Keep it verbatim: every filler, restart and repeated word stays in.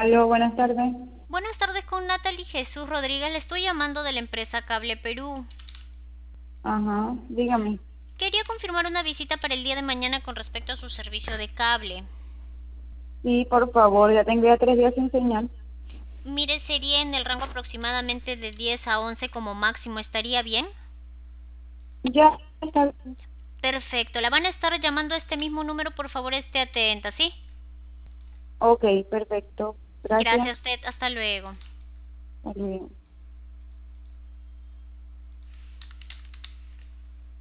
Aló, buenas tardes. Buenas tardes con Natalie Jesús Rodríguez. Le estoy llamando de la empresa Cable Perú. Ajá, dígame. Quería confirmar una visita para el día de mañana con respecto a su servicio de cable. Sí, por favor, ya tengo ya tres días sin señal. Mire, sería en el rango aproximadamente de diez a once como máximo. ¿Estaría bien? Ya está. Perfecto. La van a estar llamando a este mismo número. Por favor, esté atenta, ¿sí? Ok, perfecto. Gracias. Gracias a usted. Hasta luego. Hasta luego.